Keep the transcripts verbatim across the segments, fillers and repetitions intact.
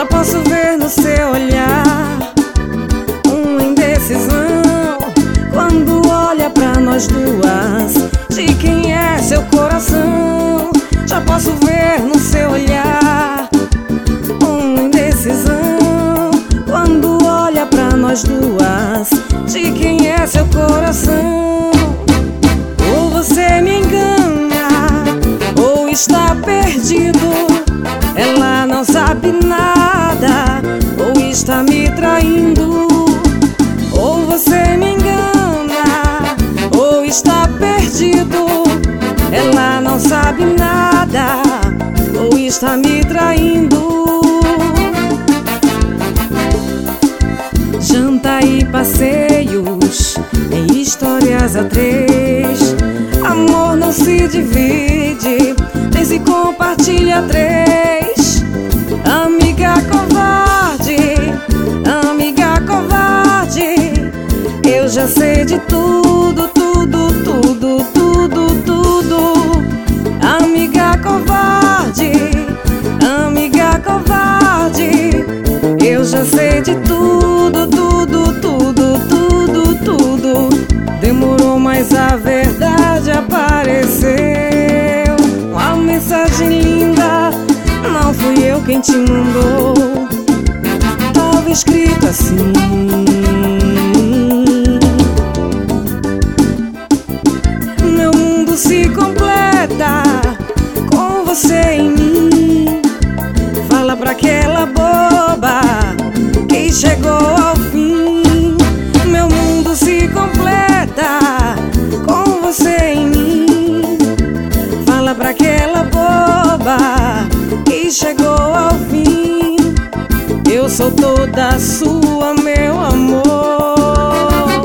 Já posso ver no seu olhar uma indecisão quando olha pra nós duas. De quem é seu coração? Já posso ver no seu olhar uma indecisão quando olha pra nós duas. De quem é seu coração? Ou você me engana, ou está perdido. Ela não sabe nada, ou está me traindo. Ou você me engana, ou está perdido. Ela não sabe nada, ou está me traindo. Janta e passeios em histórias a três. Amor não se divide, nem se compartilha três. Amiga covarde, amiga covarde, eu já sei de tudo, tudo, tudo, tudo, tudo. Amiga covarde, amiga covarde, eu já sei de tudo, tudo, tudo, tudo, tudo. Demorou, mas a verdade apareceu. Uma mensagem linda, não fui eu quem te mandou. Tava escrito assim: meu mundo se completa com você em mim. Fala pra aquela boba que chegou ao fim. Meu mundo se completa com você em mim. Fala pra aquela boba que chegou ao fim. Eu sou toda sua, meu amor.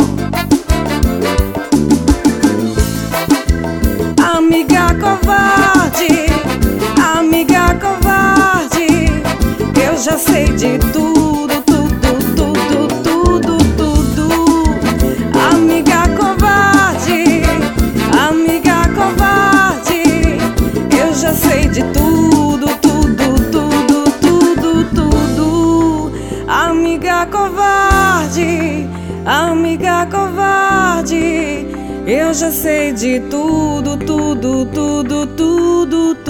Amiga covarde, amiga covarde, eu já sei de tudo, tudo, tudo, tudo, tudo. Amiga covarde, amiga covarde, eu já sei de tudo, tudo, tudo, tudo, tudo. Amiga covarde, amiga covarde, eu já sei de tudo, tudo, tudo, tudo, tudo.